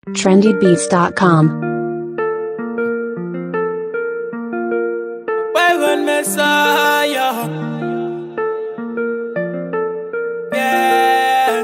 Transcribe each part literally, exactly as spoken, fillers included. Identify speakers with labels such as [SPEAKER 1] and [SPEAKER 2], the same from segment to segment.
[SPEAKER 1] trendy beats dot com.
[SPEAKER 2] Wayward Messiah, yeah.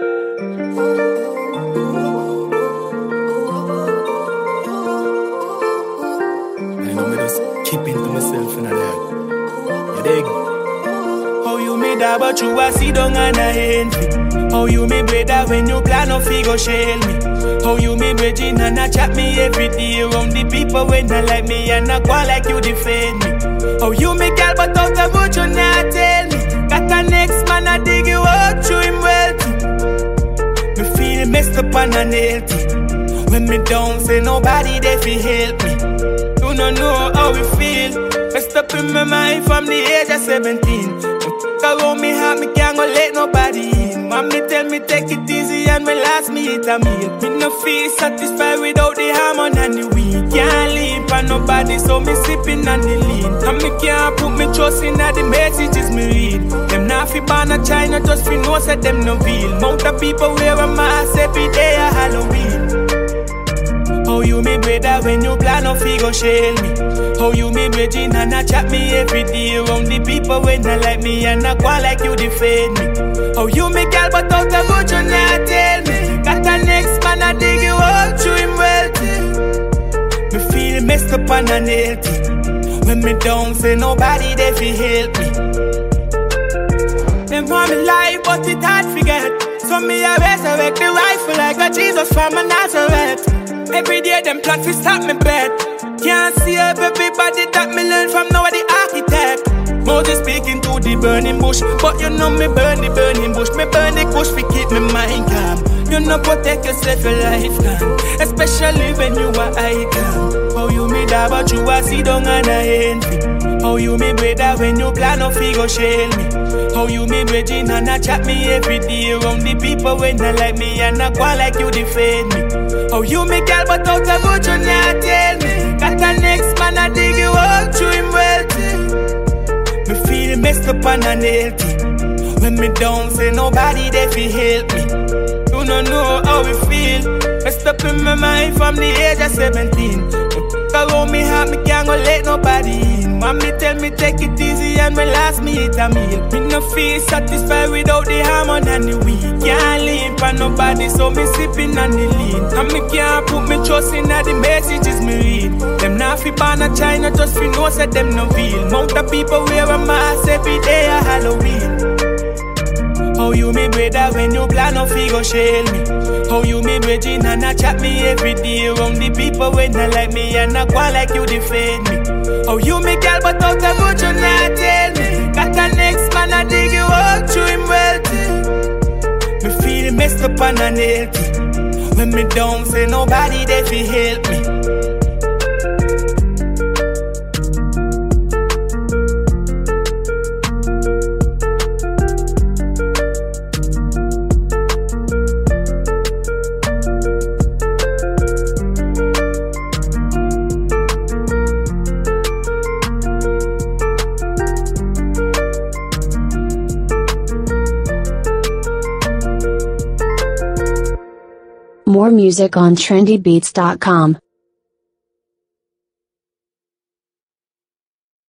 [SPEAKER 2] I know me just keep it to myself in that. You dig? How you made that, but you a sit down and a envy. How you me brother when you plan no figure shell me. How you me bridging and a chat me every day around the people when I like me and I go like you defend me. How you me girl but out of what you not tell me. Got a next man I dig you out through him wealthy. Me feel messed up and unhealthy. When me down say nobody there fi help me. You don't know how we feel. Messed up in my mind from the age of seventeen. Around me heart, me can't go let nobody in. Mommy tell me take it easy and me last me eat a meal. Me no feel satisfied without the harmony and the weed. Can't lean for nobody, so me sipping on the lean. And me can't put me trust in all the messages me read. Them not fi born a China, just fi know say them no real. Mount of people wear a mask every day a Halloween. How you me brother when you plan no figure shell me. How you me bridging and a chat me every day around the people when I like me and I go like you defend me. How you me girl but out of what you not tell me. Got a next man I dig you out through him wealthy. Me feel messed up and unhealthy. When me down say nobody there fi help me. Them want me lie but it hard forget. So me a resurrect the rifle like a Jesus from a Nazareth. Every day them plot fi stop me bed. Can't see everybody that me learn from now the architect. Moses speaking to the burning bush, but you know me burn the burning bush. Me burn the bush fi keep me mind calm. You know protect yourself your life can, especially when you are icon. How you me da but you a sit down and a envy. How you me brother when you plan no figure shell me. How you me bridging and a chat me every day around the people when I like me and I go like you defend me. How you me girl but out of what you not tell me. Got a next man I dig you out through him wealthy. Me feel messed up and unhealthy. When me down say nobody there fi help me. You don't know how we feel. Messed up in my mind from the age of seventeen. Around me heart, me can't go let nobody in. Mommy tell me take it easy and me last me eat a meal. Me no feel satisfied without the harmony and the weed. Can't lean for nobody, so me sipping on the lean. And me can't put me trust in all the messages me read. Them not fi born a China, just fi know say them no real. Mount of people wear a mask every day a Halloween. How you me brother when you plan no figure shell me. How you me bridging and a chat me every day around the people when I like me and I go like you defend me. How you me girl but out of what you not tell me. Got a next man I dig you out through him wealthy. Me feel messed up and unhealthy. When me down say nobody there fi help me.
[SPEAKER 1] More music on trendy beats dot com.